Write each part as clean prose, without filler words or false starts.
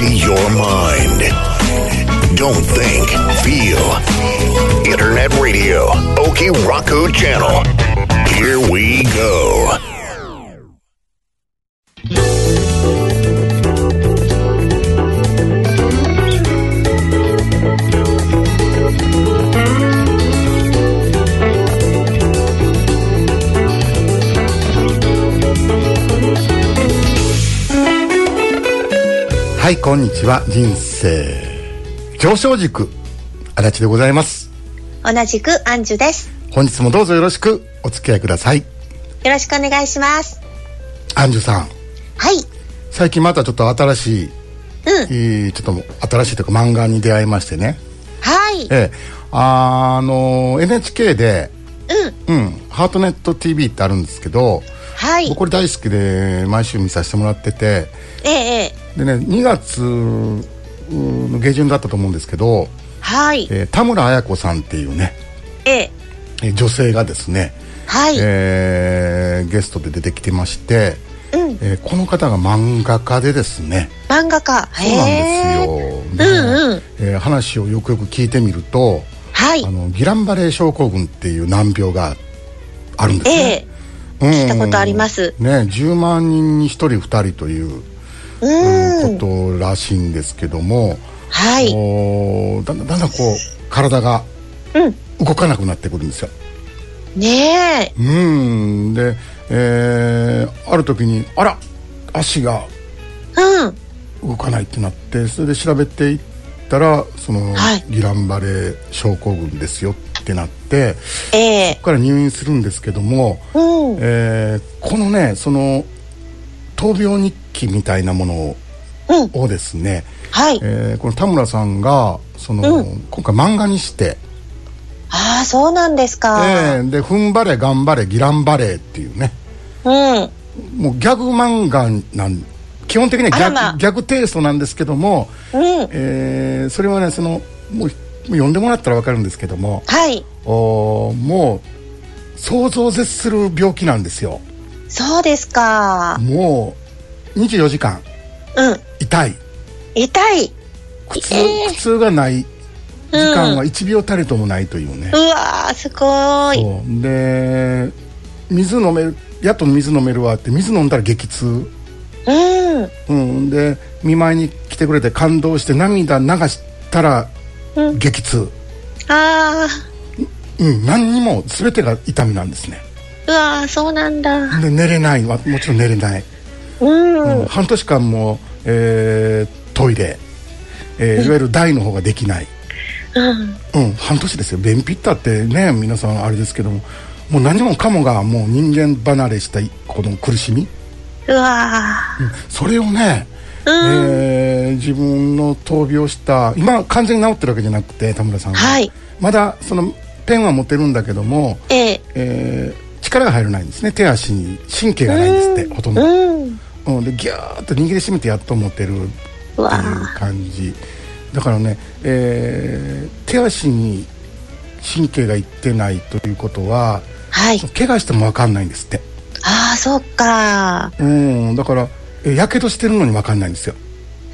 Empty your mind. Don't think, feel. Internet radio, Oki Raku Channel. Here we go. はい、こんにちは。人生上昇軸足立でございます。 同じくアンジュです。 本日もどうぞよろしくお付き合いください。 よろしくお願いします。 アンジュさん、 はい、 最近またちょっと新しい、ちょっと新しいというか漫画に出会いましてね。 はい、 NHK で、ハートネット TV ってあるんですけど、 はい、 僕これ大好きで毎週見させてもらってて、でね、2月の下旬だったと思うんですけど、 はい、 田村綾子さんっていうね、女性がですね、 はい、 ゲストで出てきてまして、この方が漫画家でですね。 漫画家、 そうなんですよ。話をよくよく聞いてみると、 はい、 ギランバレー症候群っていう難病があるんですね。 聞いたことあります、 10万人に1人2人ということらしいんですけども、 はい、 だんだんこう体が動かなくなってくるんですよ。 ねえ。 で、ある時に足が動かないってなって、それで調べていったらギランバレー症候群ですよってなって、そこから入院するんですけども、このね、その闘病日記みたいなものをですね、この田村さんが今回漫画にして、 そうなんですか。 で踏ん張れ頑張れギランバレーっていうね、もうギャグ漫画基本的にはギャグテイストなんですけども、それはね、もう読んでもらったら分かるんですけども、もう想像を絶する病気なんですよ。 そうですか。 もう24時間、痛い苦痛がない時間は1秒たりともないというね。 うわー、すごい。 そうで、やっと水飲めるわって水飲んだら激痛、で見舞いに来てくれて感動して涙流したら激痛、何にも全てが痛みなんですね。 うわー、そうなんだ。 で寝れない、もちろん寝れない、半年間も、トイレ、いわゆる大の方ができない、半年ですよ。便秘ったってね、皆さんあれですけども、もう何もかもがもう人間離れしたこの苦しみ、それをね、自分の闘病した今完全に治ってるわけじゃなくて、田村さんは、まだそのペンは持ってるんだけども、力が入らないんですね。手足に神経がないんですって、ほとんど、でギューッと握りしめてやっと持てるっていう感じだからね、手足に神経がいってないということは、怪我しても分かんないんですって。 そっか。 だからやけどしてるのに分かんないんですよ。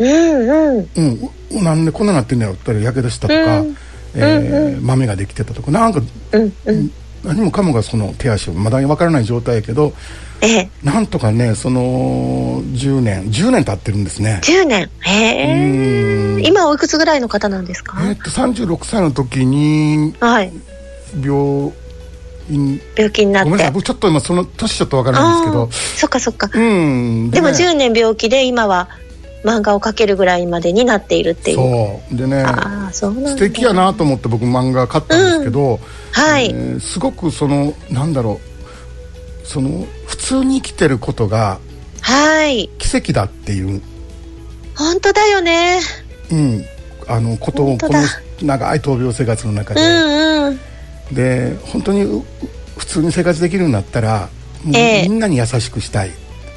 なんでこんななってんだよって言ったら、やけどしたとか、豆ができてたとか、なんか、何もかもがその手足をまだ分からない状態やけど、なんとかね、その10年経ってるんですね。 10年。今おいくつぐらいの方なんですか ？36歳の時に病気になって、ごめんなさい、僕ちょっと今その年ちょっと分からないんですけど。 そっかそっか。でも10年病気で今は漫画を描けるぐらいまでになっているっていう。 そうでね、素敵やなと思って僕漫画買ったんですけど、すごくなんだろう、普通に生きてることが奇跡だっていう、 本当だよね。 ことをこの長い闘病生活の中で、で本当に普通に生活できるようになったら、みんなに優しくしたい。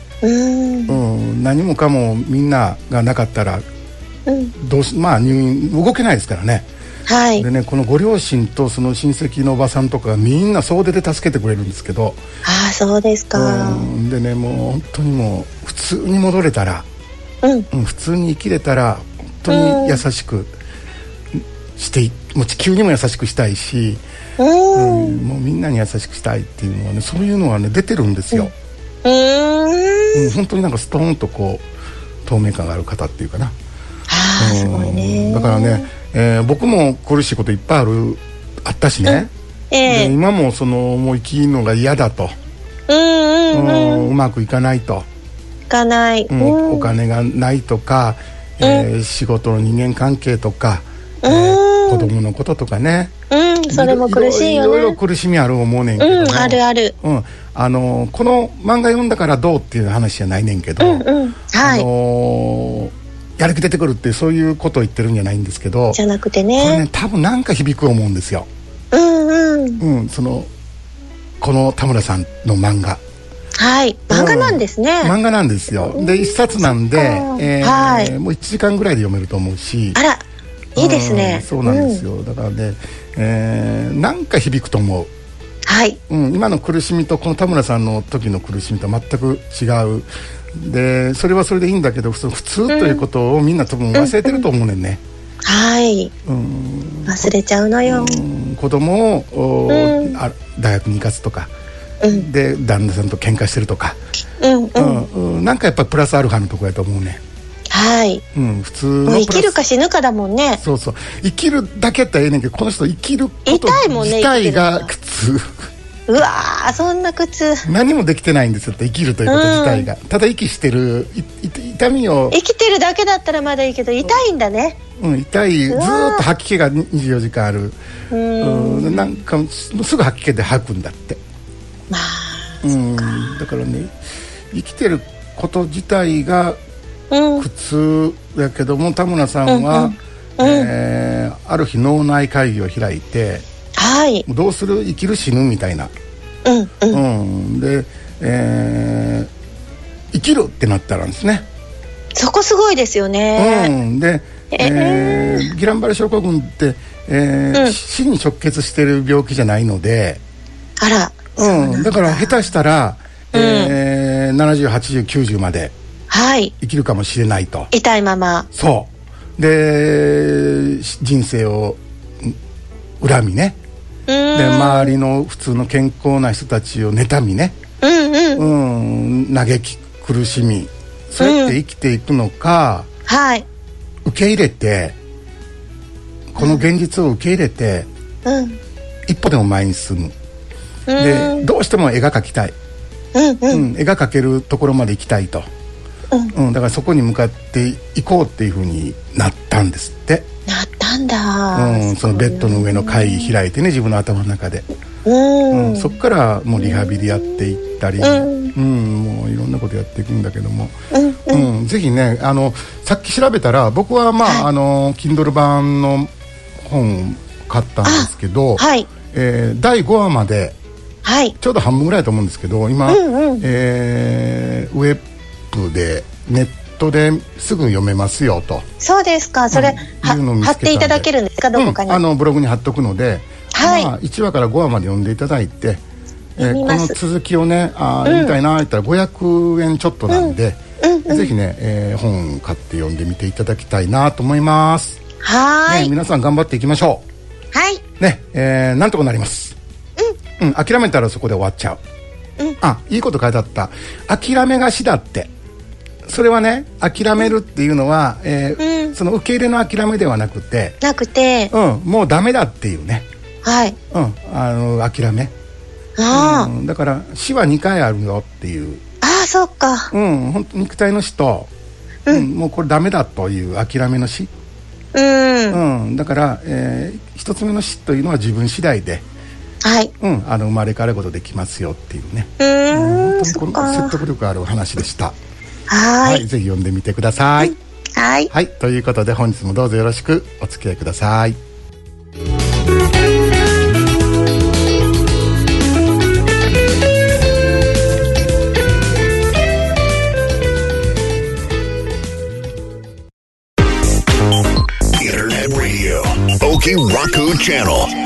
何もかもみんながなかったら、入院動けないですからね。でね、このご両親とその親戚のおばさんとかみんな総出で助けてくれるんですけど。 そうですか。 でね、もう本当にもう普通に戻れたら、 普通に生きれたら本当に優しくしてもう地球にも優しくしたいし、もうみんなに優しくしたいっていうのはね、そういうのはね出てるんですよ。本当になんかストーンとこう透明感がある方っていうかな。 すごいね。 だからね、僕も苦しいこといっぱいあったしね、で今ももう生きるのが嫌だと、うまくいかないと、お金がないとか、仕事の人間関係とか、子供のこととかね、 それも苦しいよね。 いろいろ苦しみある思うねんけども、 あるある、 この漫画読んだからどうっていう話じゃないねんけど、やる気出てくるってそういうことを言ってるんじゃないんですけど、 じゃなくてこれね多分なんか響く思うんですよ。この田村さんの漫画、 漫画なんですね。 漫画なんですよ。で一冊なんで、もう1時間ぐらいで読めると思うし、 あらいいですね。 そうなんですよ。だからね、なんか響くと思う。今の苦しみとこの田村さんの時の苦しみと全く違う。でそれはそれでいいんだけど、普通ということをみんな多分忘れてると思うねんね。 忘れちゃうのよ。 子供を大学に行かすとか、で旦那さんと喧嘩してるとか、なんかやっぱりプラスアルファのところやと思うね。普通の生きるか死ぬかだもんね。 そう生きるだけやったらええねんけど、この人生きること自体が苦痛。 うわー、そんな苦痛。 何もできてないんですよ、生きるということ自体が。ただ息してる、痛みを生きてるだけだったらまだいいけど、痛いんだね。 痛い、ずーっと吐き気が24時間ある。なんかすぐ吐き気で吐くんだって。だからね、生きてること自体が苦痛やけども、田村さんはある日脳内会議を開いて、どうする、生きる死ぬみたいな、で、生きるってなったらですね。 そこすごいですよね。 で、ギランバレ症候群って、死に直結してる病気じゃないので、だから下手したら、70、80、90まで生きるかもしれないと。 痛いまま。 そうで人生を恨みね、で周りの普通の健康な人たちを妬みね、嘆き苦しみ、そうやって生きていくのか、受け入れて、この現実を受け入れて、一歩でも前に進む。でどうしても絵が描きたい、絵が描けるところまで行きたいと、だからそこに向かっていこうっていう風になったんですって。 なったんだ。 そのベッドの上の会議開いてね、自分の頭の中で、そこからもうリハビリやっていったり、もういろんなことやっていくんだけども、ぜひね、さっき調べたら、僕はKindle 版の本買ったんですけど、第5話までちょうど半分ぐらいだと思うんですけど、今、ウェブでネットですぐ読めますよと。 そうですか。それ、貼っていただけるんですか、どこかに。 ブログに貼っとくので、1話から5話まで読んでいただいて、この続きをね、読みたいなって言ったら500円ちょっとなんで、ぜひね、本買って読んでみていただきたいなと思います。皆さん頑張っていきましょう。なんとかなります。諦めたらそこで終わっちゃう。いいこと書いてあった。諦めが死だって。それはね、諦めるっていうのは、その受け入れの諦めではなくて、もうダメだっていうね、諦め。だから死は2回あるよっていう。 そっか。 本当肉体の死と、もうこれダメだという諦めの死。だから、一つ目の死というのは自分次第で、生まれ変わることできますよっていうね。本当にこの説得力あるお話でした。ぜひ読んでみてください。ということで本日もどうぞよろしくお付き合いください。 Internet Radio Okiraku Channel。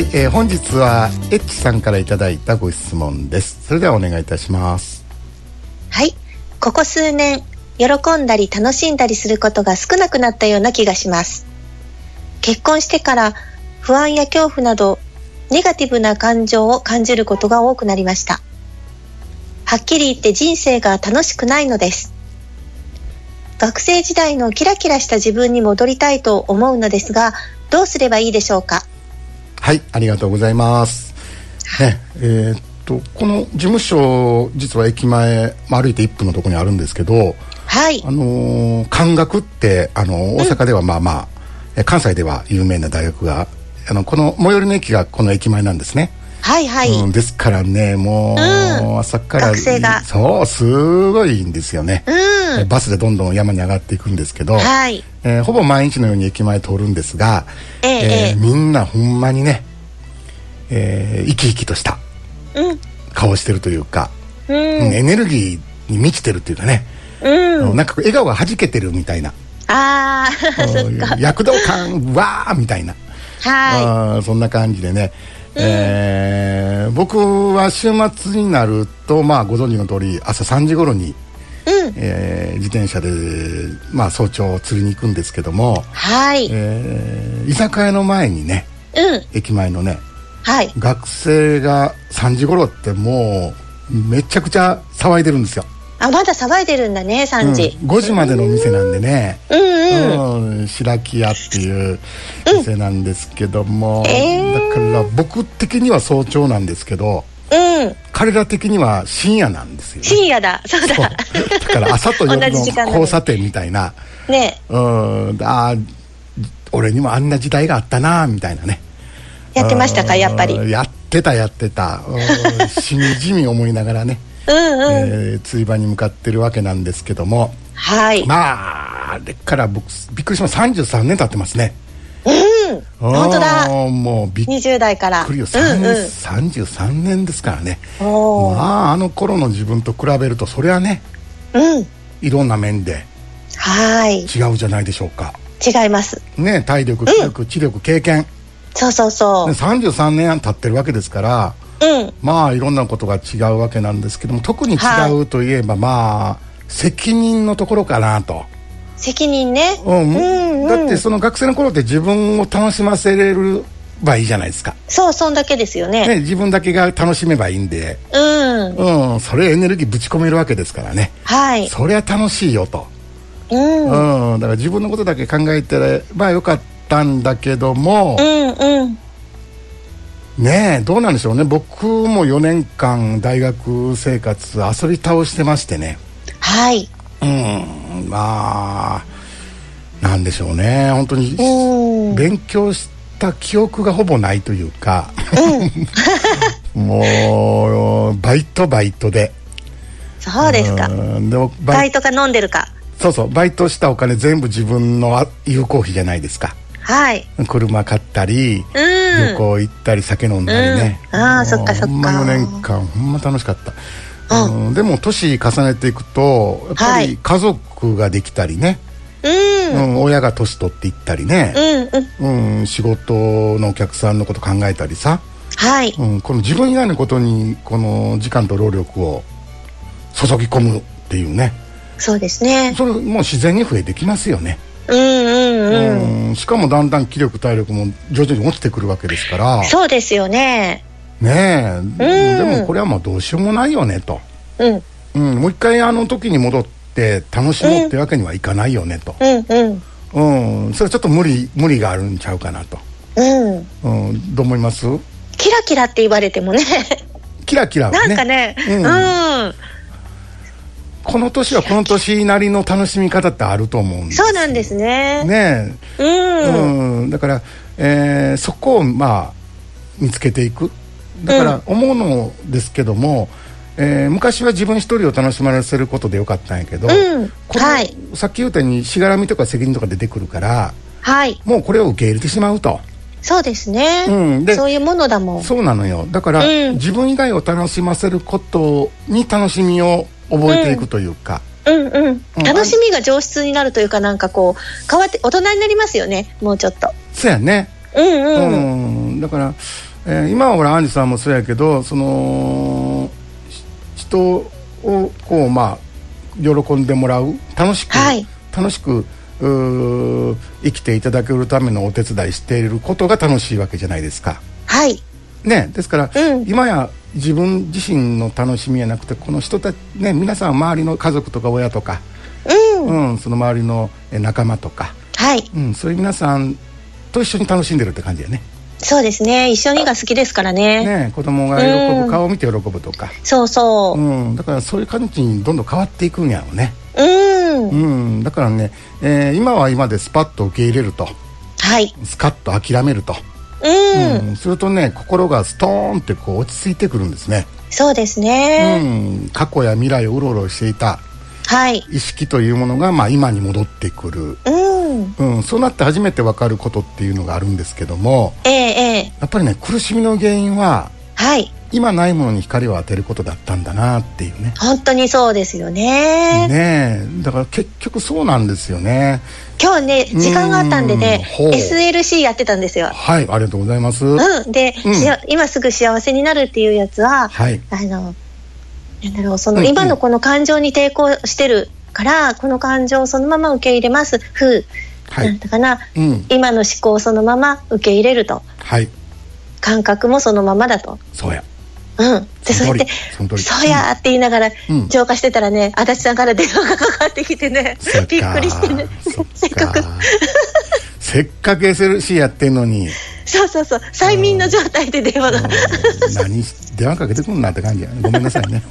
はい、本日はエッチさんからいただいたご質問です。それではお願いいたします。 はい、ここ数年喜んだり楽しんだりすることが少なくなったような気がします。結婚してから不安や恐怖などネガティブな感情を感じることが多くなりました。はっきり言って人生が楽しくないのです。学生時代のキラキラした自分に戻りたいと思うのですが、どうすればいいでしょうか。 はい、ありがとうございます、ね。この事務所実は駅前、歩いて1分のところにあるんですけど、 はい、 関学って大阪では関西では有名な大学がこの最寄りの駅がこの駅前なんですね。 はいはい、 ですからね、もう、朝から学生がそうすごいんですよね。バスでどんどん山に上がっていくんですけど、 はい、 ほぼ毎日のように駅前通るんですが、みんなほんまにね、生き生きとした顔してるというか、エネルギーに満ちてるっていうかね、なんか笑顔がはじけてるみたいな、 そっか、 躍動感わーみたいな、そんな感じでね、僕は週末になると、ご存知の通り朝3時頃に、自転車で、早朝釣りに行くんですけども、 はい、 居酒屋の前にね、駅前のね、 はい、 学生が3時頃ってもうめちゃくちゃ騒いでるんですよ。 まだ騒いでるんだね、3時、 5時までの店なんでね、白木屋っていう店なんですけども、だから僕的には早朝なんですけど、彼ら的には深夜なんですよね。 深夜だ、そうだ。 だから朝と夜の交差点みたいなね、 俺にもあんな時代があったなみたいなね。 やってましたか、やっぱり。 やってたしみじみ思いながらね、釣り場に向かってるわけなんですけども、 はい、 あれから僕びっくりします。33年経ってますね。 本当だ、 もうびっくり 20代から 33年ですからね。あの頃の自分と比べるとそれはね、いろんな面で違うじゃないでしょうか。 違いますね、体力、気力、知力、経験、そう33年経ってるわけですから、いろんなことが違うわけなんですけども、特に違うといえば、責任のところかなと。 責任ね、 だってその学生の頃って自分を楽しませれるばいいじゃないですか。そんだけですよね。 自分だけが楽しめばいいんで、それエネルギーぶち込めるわけですからね。そりゃ楽しいよと。だから自分のことだけ考えてればよかったんだけども、ねえ、どうなんでしょうね。僕も4年間大学生活遊び倒してましてね。なんでしょうね、本当に勉強した記憶がほぼないというか、もうバイトで。 そうですか。バイトか飲んでるか。 バイトしたお金全部自分の有効費じゃないですか。車買ったり、旅行行ったり、酒飲んだりね。 そっかそっか。 ほんま4年間ほんま楽しかった。でも年重ねていくとやっぱり家族ができたりね、親が年取っていったりね、仕事のお客さんのこと考えたりさ、この自分以外のことにこの時間と労力を注ぎ込むっていうね。そうですね。それもう自然に増えてきますよね。しかもだんだん気力体力も徐々に落ちてくるわけですから。そうですよね。でもこれはどうしようもないよねと、もう一回あの時に戻って楽しもうってわけにはいかないよねと、それちょっと無理があるんちゃうかなと、どう思います？キラキラって言われてもねキラキラはね、なんかね、この年はこの年なりの楽しみ方ってあると思うんですよ。そうなんですね。だから、そこを見つけていく。だから思うのですけども、昔は自分一人を楽しませることでよかったんやけど、さっき言ったようにしがらみとか責任とか出てくるから、もうこれを受け入れてしまうと。そうですね、そういうものだもん。そうなのよ。だから、自分以外を楽しませることに楽しみを覚えていくというか、楽しみが上質になるというか、なんかこう変わって大人になりますよね、もうちょっと。そうやね。だから今は俺アンジさんもそうやけど、その人をこうまあ喜んでもらう、楽しく、 はい、 楽しく生きていただけるためのお手伝いしていることが楽しいわけじゃないですか。 はいね、ですから、今や自分自身の楽しみじゃなくて、この人たちね、皆さん周りの家族とか親とか、その周りの仲間とか、 はい、 そういう皆さんと一緒に楽しんでるって感じだよね。 そうですね、一緒にが好きですからね。 子供が喜ぶ顔を見て喜ぶとか、 そうそう、 だからそういう感じにどんどん変わっていくんやろうね。だからね、今は今でスパッと受け入れると、 はい、 スカッと諦めると、するとね、心がストーンってこう落ち着いてくるんですね。 そうですね、 過去や未来をうろうろしていた、はい、意識というものが、まあ、今に戻ってくる、そうなって初めて分かることっていうのがあるんですけども、やっぱりね、苦しみの原因は、はい、今ないものに光を当てることだったんだなっていうね。 本当にそうですよね。 だから結局そうなんですよね。 今日ね、時間があったんでね、SLC やってたんですよ。 はい、ありがとうございます。 で、今すぐ幸せになるっていうやつは、はい、なんだろう、その今のこの感情に抵抗してるから、この感情をそのまま受け入れます。なんだかな、今の思考をそのまま受け入れると。はい。感覚もそのままだと。 そうや。 で、そうやってそうやって言いながら浄化してたらね、足立さんから電話がかかってきてね、びっくりしてね、せっかく SLC やってんのに、そう催眠の状態で電話が電話かけてくんなって感じやね。ごめんなさいね。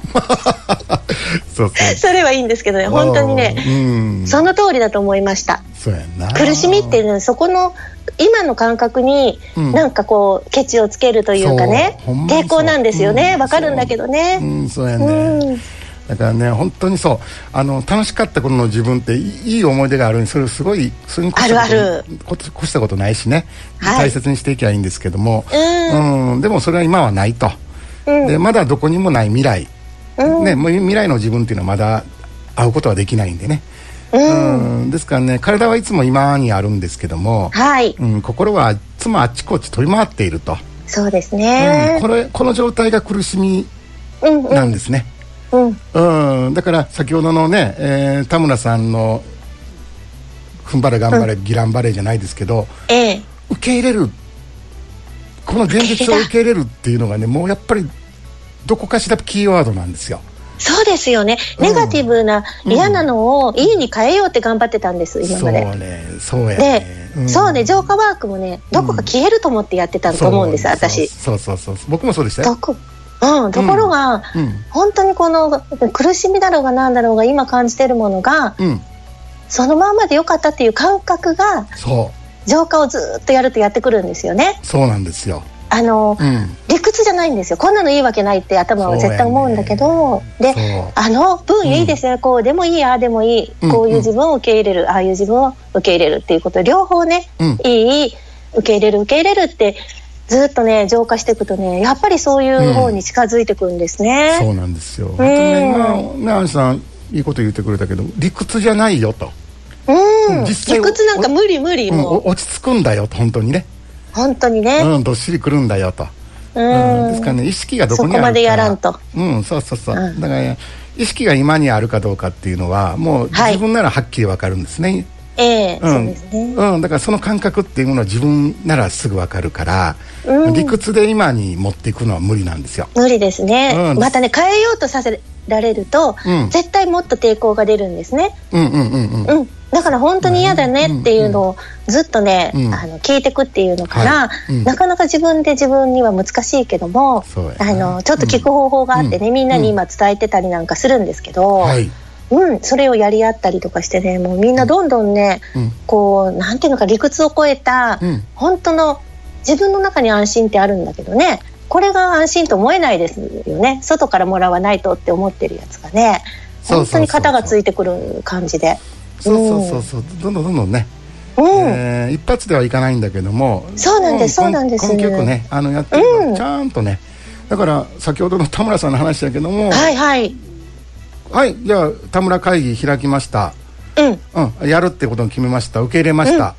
それはいいんですけどね、本当にね、その通りだと思いました。 そうやな。 苦しみっていうのはそこの今の感覚になんかこうケチをつけるというかね、抵抗なんですよね。わかるんだけどね。 そうやね。だからね、本当にそう、楽しかった頃の自分っていい思い出があるのに、それすごい、それに越したことないしね、大切にしていけばいいんですけども、でもそれは今はないと。で、まだどこにもない未来、未来の自分っていうのはまだ会うことはできないんでね。ですからね、体はいつも今にあるんですけども、心はいつもあっちこっち飛び回っていると。そうですね。この状態が苦しみなんですね。だから先ほどのね、田村さんの踏ん張れ頑張れ、ギランバレーじゃないですけど、受け入れる、この現実を受け入れるっていうのがね、もうやっぱりどこかしらキーワードなんですよ。そうですよね。ネガティブな嫌なのをいいに変えようって頑張ってたんです、今まで。そうやね。そうね、浄化ワークもね、どこか消えると思ってやってたと思うんです、私。そう僕もそうでしたよ。ところが、本当にこの苦しみだろうがなんだろうが今感じてるものが、そのままでよかったっていう感覚が、浄化をずっとやるとやってくるんですよね。そうなんですよ。理屈じゃないんですよ。こんなのいいわけないって頭は絶対思うんだけど、で、分いいですよ、こうでもいい、ああでもいい、こういう自分を受け入れる、ああいう自分を受け入れるっていうこと、両方ね、いい、受け入れるってずっとね、浄化していくとね、やっぱりそういう方に近づいてくるんですね。そうなんですよ。本当にね、今アンさんいいこと言ってくれたけど、理屈じゃないよと。実際理屈なんか無理もう落ち着くんだよと、本当にね。本当にね、どっしりくるんだよと。ですからね、意識がどこにあるか、そこまでやらんと。だから意識が今にあるかどうかっていうのはもう自分ならはっきり分かるんですね。そうですね。だからその感覚っていうものは自分ならすぐ分かるから、理屈で今に持っていくのは無理なんですよ。無理ですね。またね、変えようとさせられると、絶対もっと抵抗が出るんですね。だから本当に嫌だねっていうのをずっとね、聞いてくっていうのから、なかなか自分で自分には難しいけども、ちょっと聞く方法があってね、みんなに今伝えてたりなんかするんですけど、それをやり合ったりとかしてね、もうみんなどんどんね、こうなんていうのか、理屈を超えた、本当の自分の中に安心ってあるんだけどね、これが安心と思えないですよね。外からもらわないとって思ってるやつがね、本当に肩がついてくる感じで。どんどんね、一発ではいかないんだけども、そうなんです、根気よくね、やってるのちゃんとね。だから先ほどの田村さんの話だけども、じゃあ田村会議開きました、やるってことを決めました、受け入れました、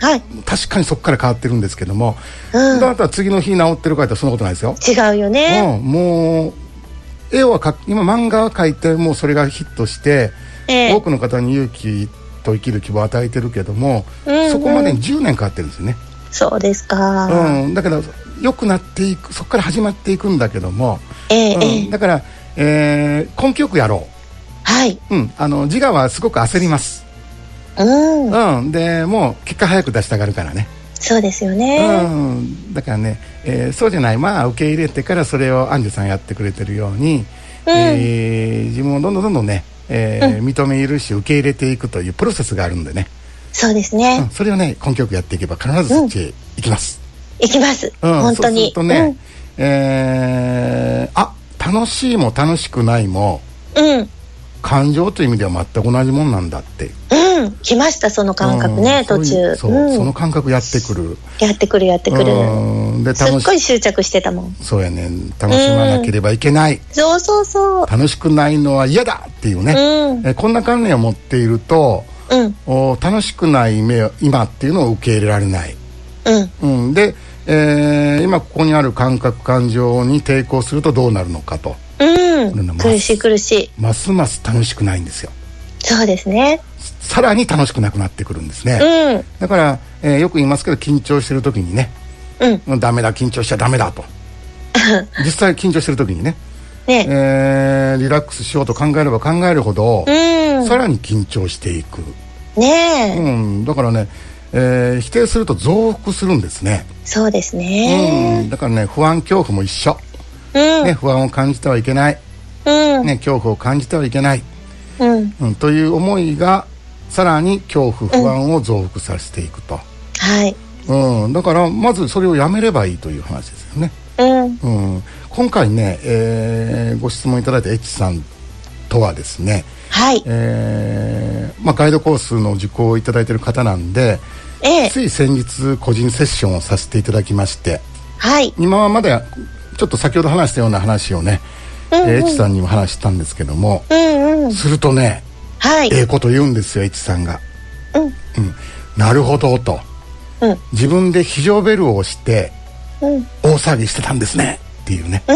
はい、 確かにそこから変わってるんですけども、だったら次の日治ってるかってそんなことないですよ。 違うよね。 もう絵は今漫画は描いてもうそれがヒットして、多くの方に勇気と生きる希望を与えてるけども、そこまでに10年かかってるんですよね。 そうですか。 だから良くなっていく、そこから始まっていくんだけども、だから、根気よくやろう。 はい。 自我はすごく焦ります。でもう結果早く出したがるからね。 そうですよね。 だからね、そうじゃない、受け入れてからそれをアンジュさんやってくれてるように、自分をどんどんね、認め許し受け入れていくというプロセスがあるんでね。 そうですね。 それをね根気よくやっていけば必ずそっちへ行きます。 行きます。本当に。 そうするとね、楽しいも楽しくないも、感情という意味では全く同じもんなんだって。 来ましたその感覚ね、途中。 その感覚やってくる。 ですっごい執着してたもん。 そうやね、楽しまなければいけない。 そう。 楽しくないのは嫌だっていうね。こんな観念を持っていると、楽しくない今っていうのを受け入れられない。で、今ここにある感覚感情に抵抗するとどうなるのかと。苦しい。ますます楽しくないんですよ。そうですね。さらに楽しくなくなってくるんですね。だから、よく言いますけど緊張してる時にね、ダメだ緊張しちゃダメだと実際緊張してる時にね、リラックスしようと考えれば考えるほど、さらに緊張していく。だからね、否定すると増幅するんですね。そうですね。だからね、不安恐怖も一緒。不安を感じてはいけない。恐怖を感じてはいけない。という思いがさらに恐怖不安を増幅させていくと。だからまずそれをやめればいいという話ですよね。今回ね、ご質問いただいたエチさんとはですね、ガイドコースの受講をいただいている方なんで、つい先日個人セッションをさせていただきまして、今までちょっと先ほど話したような話をね、エチさんにも話したんですけども、するとね、こと言うんですよ、エチさんが。なるほどと、自分で非常ベルを押して、大騒ぎしてたんですねっていうね。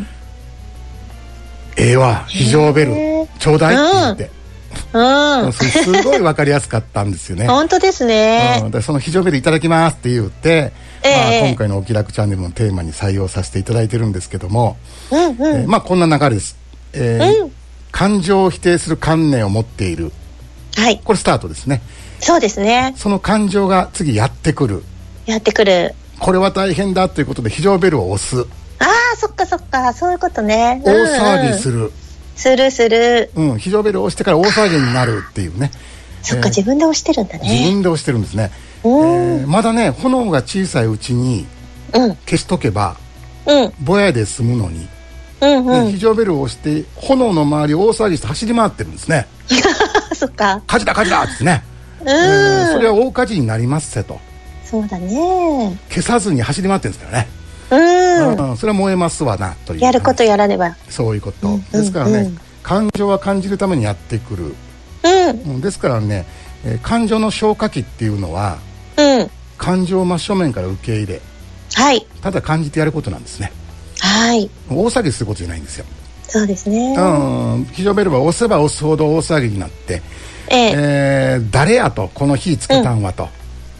は非常ベルちょうだいって言って、すごい分かりやすかったんですよね。本当ですね。その非常ベルいただきますって言って、今回のお気楽チャンネルのテーマに採用させていただいてるんですけども、こんな流れです。感情を否定する観念を持っている、これスタートですね。そうですね。その感情が次やってくる。これは大変だということで非常ベルを押す。そっかそういうことね。大騒ぎする。非常ベルを押してから大騒ぎになるっていうね。そっか、自分で押してるんだね。自分で押してるんですね。まだね、炎が小さいうちに消しとけばぼやで済むのに、非常ベルを押して炎の周りを大騒ぎして走り回ってるんですね。そっか。火事だってね。それは大火事になりますせと。そうだね。消さずに走り回ってるんですからね。それは燃えますわなという。やることやらねば。そういうことですからね、感情は感じるためにやってくる。ですからね、感情の消化器っていうのは、感情を真正面から受け入れ、ただ感じてやることなんですね。大騒ぎすることじゃないんですよ。そうですね。非常ベルは押せば押すほど大騒ぎになって、誰やと、この火つけたんはと、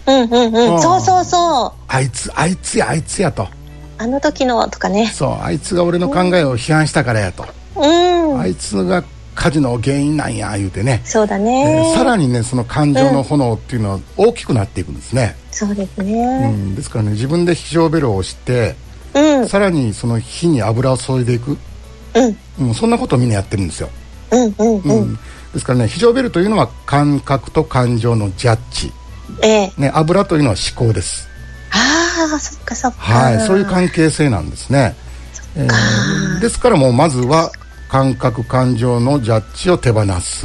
そうあいつやと、あの時のとかね。そう、あいつが俺の考えを批判したからやと、あいつが火事の原因なんや言うてね。そうだね。さらにね、その感情の炎っていうのは大きくなっていくんですね。そうですね。ですからね、自分で非常ベルを押して、さらにその火に油を注いでいく、そんなことをみんなやってるんですよ。ですからね、非常ベルというのは感覚と感情のジャッジ、油というのは思考です。そっか。そういう関係性なんですね。ですからもうまずは感覚感情のジャッジを手放す。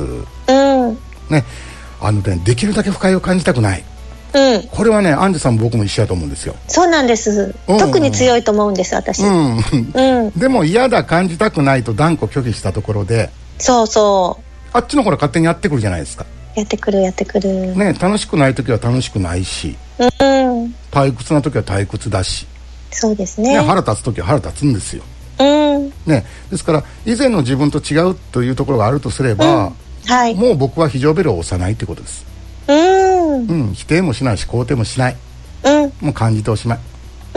できるだけ不快を感じたくない。これはね、アンジュさんも僕も一緒だと思うんですよ。そうなんです。特に強いと思うんです、私。でも嫌だ、感じたくないと断固拒否したところで、あっちの方が勝手にやってくるじゃないですか。やってくるね。楽しくない時は楽しくないし、 退屈な時は退屈だし、 そうですね。 腹立つ時は腹立つんですよ。ですから以前の自分と違うというところがあるとすれば、もう僕は非常ベルを押さないってことです。否定もしないし肯定もしない、もう感じておしまい、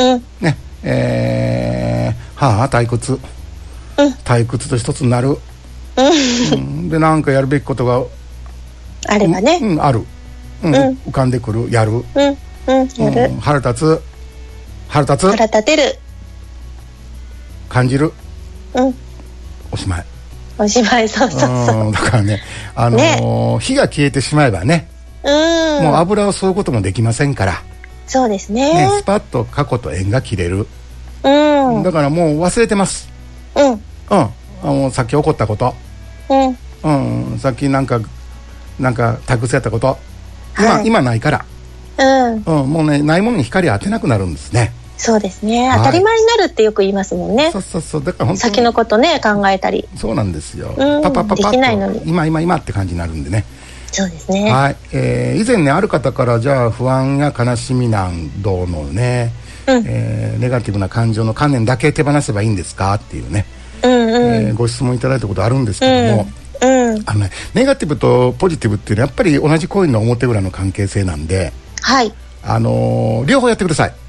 退屈、退屈と一つになる、でなんかやるべきことがあればね、 ある、浮かんでくる、やる、やる、腹立つ、腹立てる、感じる、おしまい、 おしまい。そうそうそう。 だからね、火が消えてしまえばね、もう油を吸うこともできませんから。 そうですね。 スパッと過去と縁が切れる。だからもう忘れてます。さっき起こったこと、さっきなんか退屈やったこと、今ないから、もうね、ないものに光を当てなくなるんですね。 そうですね。当たり前になるってよく言いますもんね。 そうだから本当に先のことね、考えたり。そうなんですよ。パッと今って感じになるんでね。 そうですね。 以前ね、ある方からじゃあ不安や悲しみなどのね、ネガティブな感情の観念だけ手放せばいいんですかっていうね、ご質問いただいたことあるんですけども、ネガティブとポジティブっていうのはやっぱり同じコインの表裏の関係性なんで、両方やってください。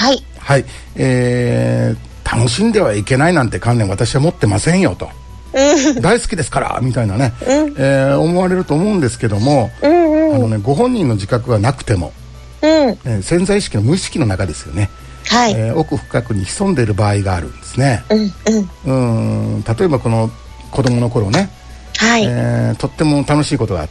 楽しんではいけないなんて観念私は持ってませんよと、大好きですからみたいなね、思われると思うんですけども、ご本人の自覚がなくても、潜在意識の無意識の中ですよね、奥深くに潜んでいる場合があるんですね。例えばこの子供の頃ね、とっても楽しいことがあって、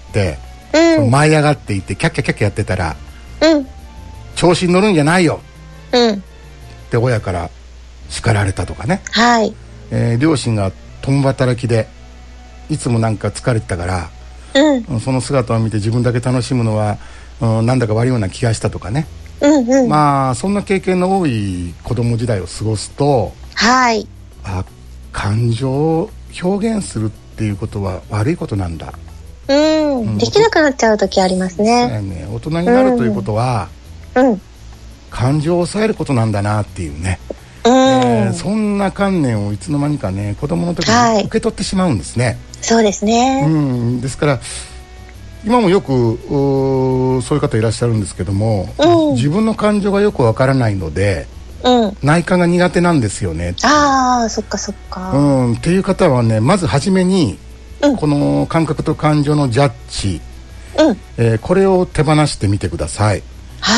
舞い上がっていってキャッキャキャッキャやってたら、調子に乗るんじゃないよって親から叱られたとかね、両親が共働きでいつもなんか疲れてたから、その姿を見て自分だけ楽しむのは、なんだか悪いような気がしたとかね、そんな経験の多い子供時代を過ごすと、感情を表現するっていうことは悪いことなんだ、 できなくなっちゃう時ありますね。 大人になるということは、感情を抑えることなんだなっていうね、そんな観念をいつの間にかね、子供の時に受け取ってしまうんですね。 そうですね。 ですから今もよくそういう方いらっしゃるんですけども、自分の感情がよくわからないので、内観が苦手なんですよね。 そっかそっか。 っていう方はね、まず初めに、この感覚と感情のジャッジ、これを手放してみてください。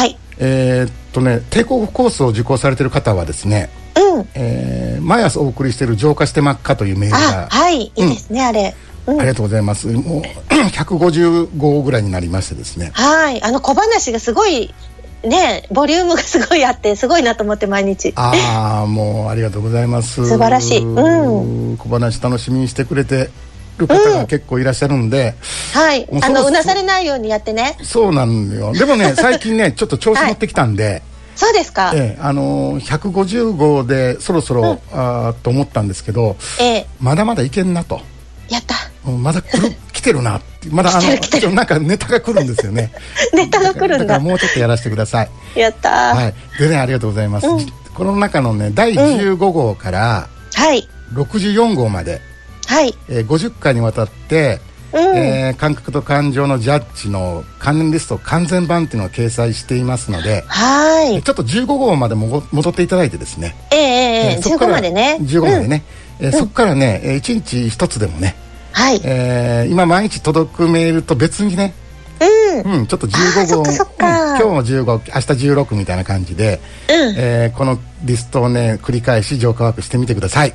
帝国コースを受講されている方はですね、毎朝お送りしている浄化してまっかというメールが、いいですね、あれ。ありがとうございます。もう150号ぐらいになりましてですね、 小話がすごいね、ボリュームがすごいあってすごいなと思って毎日。 もうありがとうございます。 素晴らしい。 小話楽しみにしてくれてる方が結構いらっしゃるんで、 うなされないようにやってね。 そうなんよ。でもね、最近ねちょっと調子乗ってきたんで、 そうですか。 150号でそろそろ、と思ったんですけど、まだまだいけんなと。 やった。 まだ来てるなって。まだなんかネタが来るんですよね。 ネタが来るんだ。 だからもうちょっとやらせてください。 やった。 でね、ありがとうございます。この中のね、第15号から64号まで、50回にわたって、感覚と感情のジャッジの関連リスト完全版っていうのを掲載していますので、ちょっと15号まで戻っていただいてですね、 15までね、 15までね、そこからね、1日1つでもね、今毎日届くメールと別にね、ちょっと15号、今日も15、明日16みたいな感じで、このリストをね繰り返し浄化ワークしてみてください。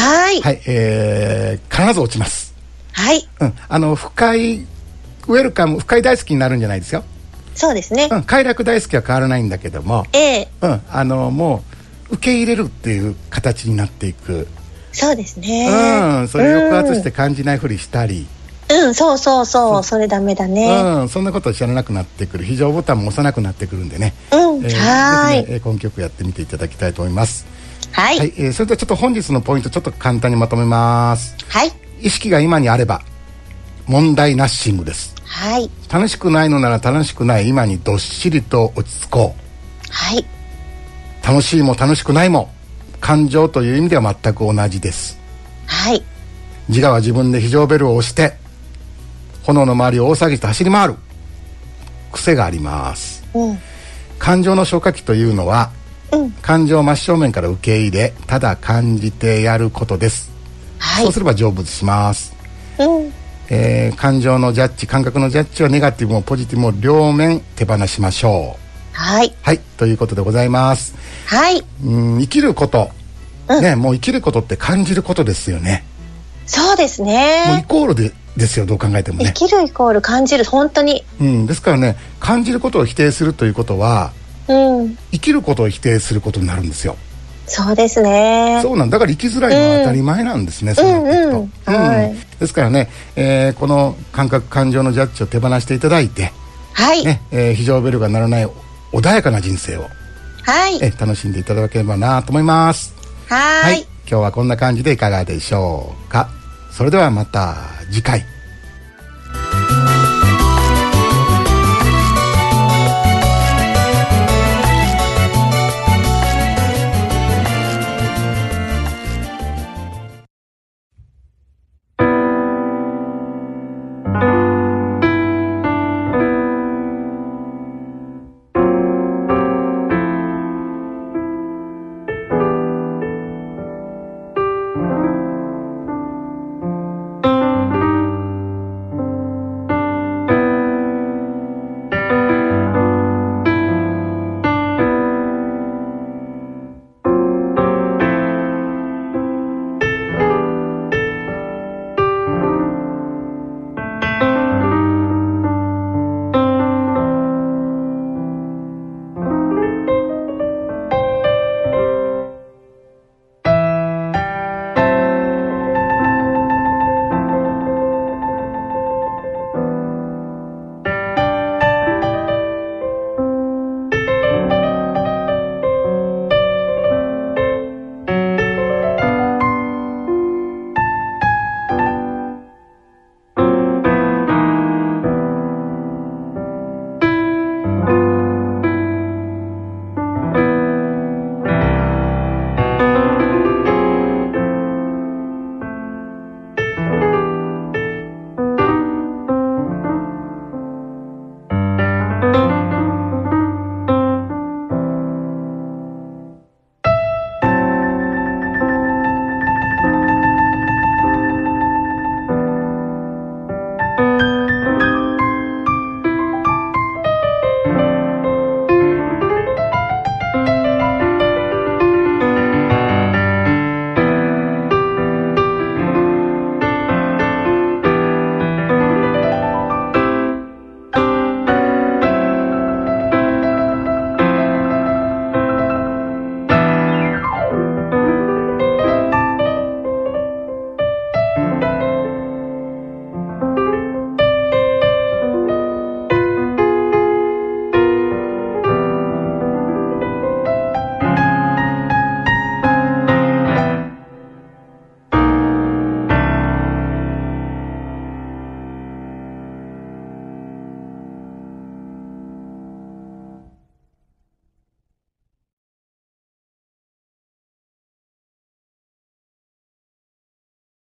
必ず落ちます。深いウェルカム、深い大好きになるんじゃないですよ。そうですね。快楽大好きは変わらないんだけども、もう受け入れるっていう形になっていく。そうですね。それを抑圧して感じないふりしたり、それダメだね。そんなことを知らなくなってくる、非常ボタンも押さなくなってくるんでね、ぜひね、今曲やってみていただきたいと思います。それではちょっと本日のポイントちょっと簡単にまとめます。意識が今にあれば問題ナッシングです。 はい。 楽しくないのなら楽しくない今にどっしりと落ち着こう。 はい。 楽しいも楽しくないも感情という意味では全く同じです。 はい。 自我は自分で非常ベルを押して炎の周りを大騒ぎして走り回る癖があります。感情の消化器というのは、感情を真正面から受け入れただ感じてやることです。はい、そうすれば成仏します。感情のジャッジ、感覚のジャッジはネガティブもポジティブも両面手放しましょう。はい、はい、ということでございます。はい、生きること、ね、もう生きることって感じることですよね。 そうですね。 もうイコールですよ、どう考えてもね。 生きるイコール感じる、本当に。 ですからね、感じることを否定するということは、生きることを否定することになるんですよ。 そうですね。 そうなんだから生きづらいのは当たり前なんですね、そうなっていくと。ですからね、この感覚感情のジャッジを手放していただいて、はいね、非常ベルが鳴らない穏やかな人生を、はい、楽しんでいただければなと思います。はい、今日はこんな感じでいかがでしょうか。それではまた次回。